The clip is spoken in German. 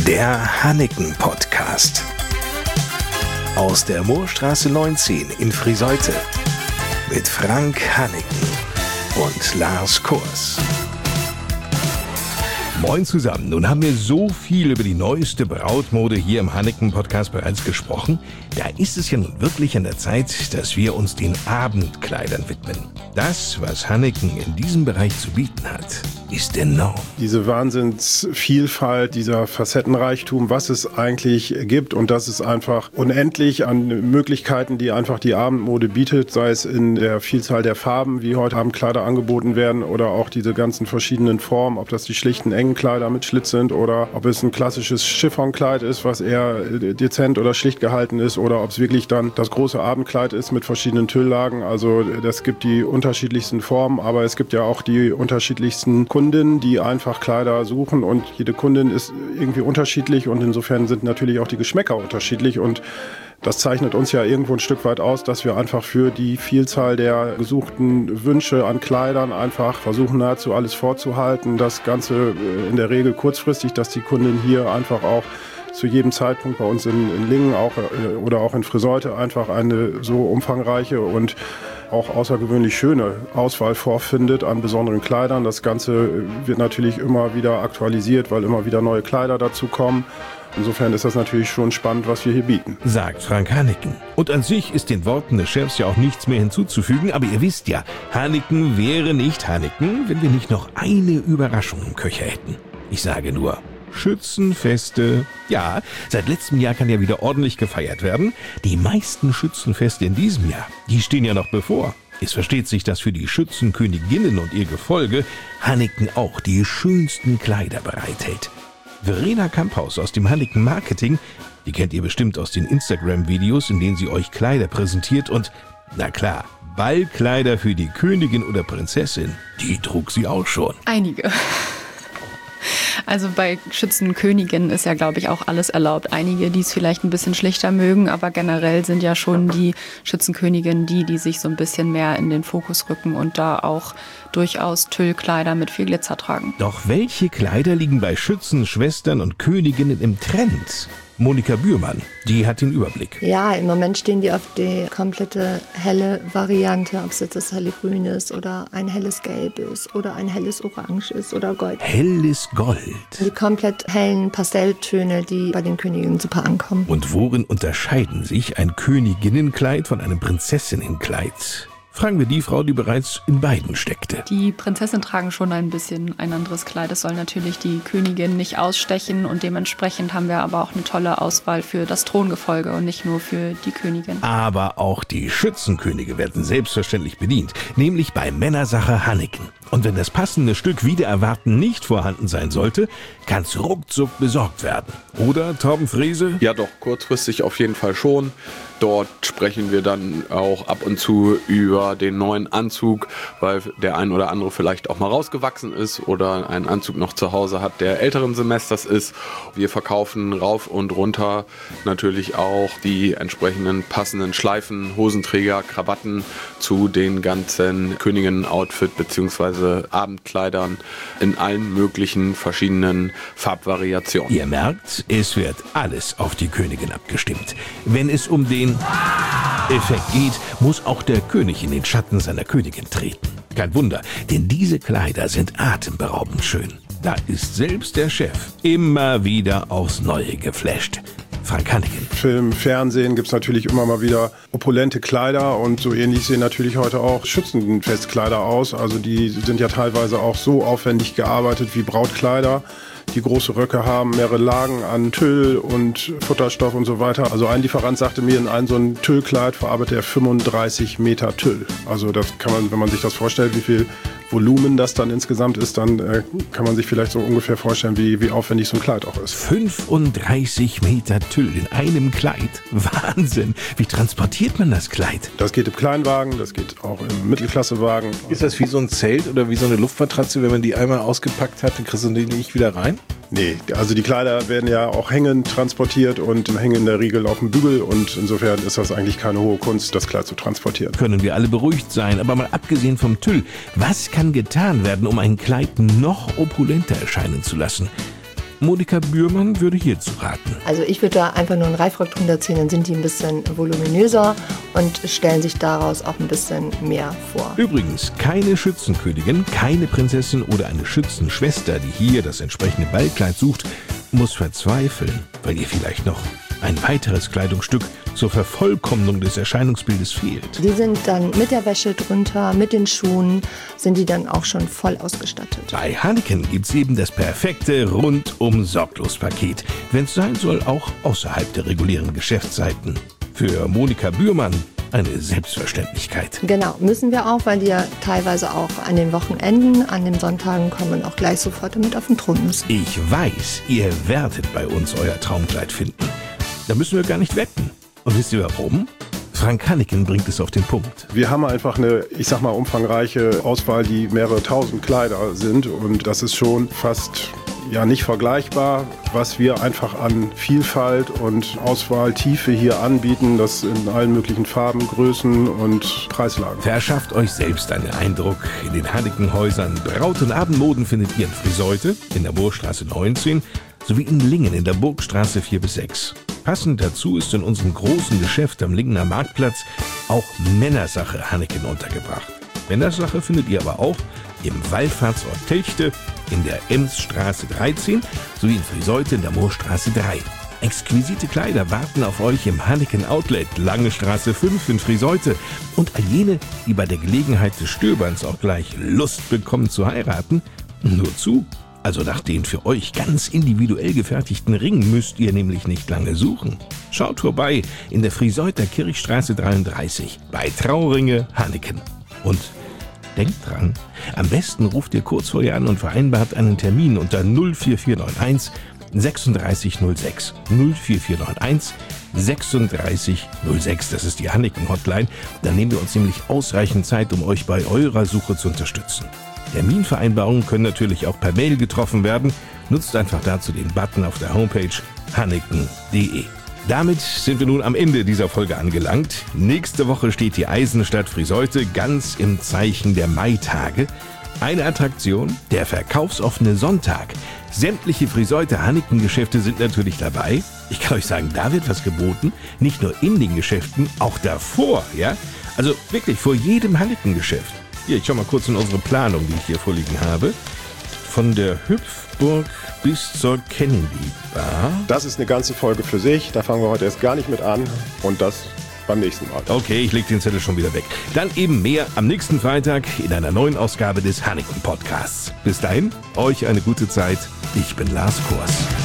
Der Hanneken-Podcast. Aus der Moorstraße 19 in Friseute. Mit Frank Hanneken und Lars Kurs. Moin zusammen. Nun haben wir so viel über die neueste Brautmode hier im Hanneken-Podcast bereits gesprochen. Da ist es ja nun wirklich an der Zeit, dass wir uns den Abendkleidern widmen. Das, was Hanneken in diesem Bereich zu bieten hat, ist enorm. Diese Wahnsinnsvielfalt, dieser Facettenreichtum, was es eigentlich gibt, und das ist einfach unendlich an Möglichkeiten, die einfach die Abendmode bietet, sei es in der Vielzahl der Farben, wie heute Abendkleider angeboten werden, oder auch diese ganzen verschiedenen Formen, ob das die schlichten engen Kleider mit Schlitz sind oder ob es ein klassisches Chiffonkleid ist, was eher dezent oder schlicht gehalten ist, oder ob es wirklich dann das große Abendkleid ist mit verschiedenen Tülllagen. Also das gibt die unterschiedlichsten Formen, aber es gibt ja auch die unterschiedlichsten Kundinnen, die einfach Kleider suchen, und jede Kundin ist irgendwie unterschiedlich, und insofern sind natürlich auch die Geschmäcker unterschiedlich, und das zeichnet uns ja irgendwo ein Stück weit aus, dass wir einfach für die Vielzahl der gesuchten Wünsche an Kleidern einfach versuchen, nahezu alles vorzuhalten. Das Ganze in der Regel kurzfristig, dass die Kundin hier einfach auch zu jedem Zeitpunkt bei uns in Lingen oder auch in Friseute einfach eine so umfangreiche und auch außergewöhnlich schöne Auswahl vorfindet an besonderen Kleidern. Das Ganze wird natürlich immer wieder aktualisiert, weil immer wieder neue Kleider dazu kommen. Insofern ist das natürlich schon spannend, was wir hier bieten. Sagt Frank Hanneken. Und an sich ist den Worten des Chefs ja auch nichts mehr hinzuzufügen, aber ihr wisst ja, Hanneken wäre nicht Hanneken, wenn wir nicht noch eine Überraschung im Köcher hätten. Ich sage nur, Schützenfeste. Ja, seit letztem Jahr kann ja wieder ordentlich gefeiert werden. Die meisten Schützenfeste in diesem Jahr, die stehen ja noch bevor. Es versteht sich, dass für die Schützenköniginnen und ihr Gefolge Hanneken auch die schönsten Kleider bereithält. Verena Kamphaus aus dem Hanneken Marketing, die kennt ihr bestimmt aus den Instagram-Videos, in denen sie euch Kleider präsentiert, und na klar, Ballkleider für die Königin oder Prinzessin, die trug sie auch schon. Einige. Also bei Schützenköniginnen ist ja, glaube ich, auch alles erlaubt. Einige, die es vielleicht ein bisschen schlichter mögen, aber generell sind ja schon die Schützenköniginnen die sich so ein bisschen mehr in den Fokus rücken und da auch durchaus Tüllkleider mit viel Glitzer tragen. Doch welche Kleider liegen bei Schützenschwestern und Königinnen im Trend? Monika Bührmann, die hat den Überblick. Ja, im Moment stehen die auf die komplette helle Variante, ob es jetzt das helle Grün ist oder ein helles Gelb ist oder ein helles Orange ist oder Gold. Helles Gold. Die komplett hellen Pastelltöne, die bei den Königinnen super ankommen. Und worin unterscheiden sich ein Königinnenkleid von einem Prinzessinnenkleid? Fragen wir die Frau, die bereits in beiden steckte. Die Prinzessin tragen schon ein bisschen ein anderes Kleid. Es soll natürlich die Königin nicht ausstechen, und dementsprechend haben wir aber auch eine tolle Auswahl für das Throngefolge und nicht nur für die Königin. Aber auch die Schützenkönige werden selbstverständlich bedient, nämlich bei Männersache Hanneken. Und wenn das passende Stück wider Erwarten nicht vorhanden sein sollte, kann es ruckzuck besorgt werden. Oder, Torben Frese? Ja doch, kurzfristig auf jeden Fall schon. Dort sprechen wir dann auch ab und zu über den neuen Anzug, weil der ein oder andere vielleicht auch mal rausgewachsen ist oder einen Anzug noch zu Hause hat, der älteren Semesters ist. Wir verkaufen rauf und runter natürlich auch die entsprechenden passenden Schleifen, Hosenträger, Krawatten zu den ganzen Königinnen-Outfit bzw. Abendkleidern in allen möglichen verschiedenen Farbvariationen. Ihr merkt, es wird alles auf die Königin abgestimmt. Wenn es um den Effekt geht, muss auch der König in den Schatten seiner Königin treten. Kein Wunder, denn diese Kleider sind atemberaubend schön. Da ist selbst der Chef immer wieder aufs Neue geflasht. Frank Hanneken. Film, Fernsehen gibt es natürlich immer mal wieder opulente Kleider, und so ähnlich sehen natürlich heute auch Schützenfestkleider aus. Also die sind ja teilweise auch so aufwendig gearbeitet wie Brautkleider, die große Röcke haben, mehrere Lagen an Tüll und Futterstoff und so weiter. Also ein Lieferant sagte mir, in so ein Tüllkleid verarbeitet er 35 Meter Tüll. Also das kann man, wenn man sich das vorstellt, wie viel Volumen das dann insgesamt ist, dann kann man sich vielleicht so ungefähr vorstellen, wie aufwendig so ein Kleid auch ist. 35 Meter Tüll in einem Kleid? Wahnsinn! Wie transportiert man das Kleid? Das geht im Kleinwagen, das geht auch im Mittelklassewagen. Ist das wie so ein Zelt oder wie so eine Luftmatratze, wenn man die einmal ausgepackt hat, dann kriegst du die nicht wieder rein? Nee, also die Kleider werden ja auch hängend transportiert und hängen in der Regel auf dem Bügel, und insofern ist das eigentlich keine hohe Kunst, das Kleid zu transportieren. Können wir alle beruhigt sein, aber mal abgesehen vom Tüll, was kann getan werden, um ein Kleid noch opulenter erscheinen zu lassen? Monika Bührmann würde hierzu raten. Also ich würde da einfach nur einen Reifrock drunter ziehen, dann sind die ein bisschen voluminöser und stellen sich daraus auch ein bisschen mehr vor. Übrigens, keine Schützenkönigin, keine Prinzessin oder eine Schützenschwester, die hier das entsprechende Ballkleid sucht, muss verzweifeln, weil ihr vielleicht noch ein weiteres Kleidungsstück zur Vervollkommnung des Erscheinungsbildes fehlt. Die sind dann mit der Wäsche drunter, mit den Schuhen, sind die dann auch schon voll ausgestattet. Bei Hanneken gibt's eben das perfekte Rundum-Sorglos-Paket, wenn es sein soll, auch außerhalb der regulären Geschäftszeiten. Für Monika Bührmann eine Selbstverständlichkeit. Genau, müssen wir auch, weil die ja teilweise auch an den Wochenenden, an den Sonntagen kommen und auch gleich sofort damit auf den Thron müssen. Ich weiß, ihr werdet bei uns euer Traumkleid finden. Da müssen wir gar nicht wetten. Und wisst ihr warum? Frank Hanneken bringt es auf den Punkt. Wir haben einfach eine, ich sag mal, umfangreiche Auswahl, die mehrere tausend Kleider sind. Und das ist schon fast nicht vergleichbar, was wir einfach an Vielfalt und Auswahltiefe hier anbieten. Das in allen möglichen Farben, Größen und Preislagen. Verschafft euch selbst einen Eindruck. In den Hanneken-Häusern Braut- und Abendmoden findet ihr in Friseute, in der Moorstraße 19, sowie in Lingen in der Burgstraße 4-6. Passend dazu ist in unserem großen Geschäft am Lingener Marktplatz auch Männersache Hanneken untergebracht. Männersache findet ihr aber auch im Wallfahrtsort Telchte, in der Emsstraße 13 sowie in Friseute in der Moorstraße 3. Exquisite Kleider warten auf euch im Hanneken Outlet, Lange Straße 5 in Friseute. Und all jene, die bei der Gelegenheit des Stöberns auch gleich Lust bekommen zu heiraten, nur zu. Also nach den für euch ganz individuell gefertigten Ringen müsst ihr nämlich nicht lange suchen. Schaut vorbei in der Friseuter Kirchstraße 33 bei Trauringe Hanneken. Und denkt dran, am besten ruft ihr kurz vorher an und vereinbart einen Termin unter 04491 3606. 04491 3606, das ist die Hanneken-Hotline. Dann nehmen wir uns nämlich ausreichend Zeit, um euch bei eurer Suche zu unterstützen. Terminvereinbarungen können natürlich auch per Mail getroffen werden. Nutzt einfach dazu den Button auf der Homepage hanneken.de. Damit sind wir nun am Ende dieser Folge angelangt. Nächste Woche steht die Eisenstadt Friseute ganz im Zeichen der Maitage. Eine Attraktion, der verkaufsoffene Sonntag. Sämtliche Friseute Hanneken-Geschäfte sind natürlich dabei. Ich kann euch sagen, da wird was geboten. Nicht nur in den Geschäften, auch davor, ja? Also wirklich vor jedem Hanneken-Geschäft. Hier, ich schau mal kurz in unsere Planung, die ich hier vorliegen habe. Von der Hüpfburg bis zur Kennedy Bar. Das ist eine ganze Folge für sich. Da fangen wir heute erst gar nicht mit an. Und das beim nächsten Mal. Okay, ich leg den Zettel schon wieder weg. Dann eben mehr am nächsten Freitag in einer neuen Ausgabe des Hanneken Podcasts. Bis dahin, euch eine gute Zeit. Ich bin Lars Kors.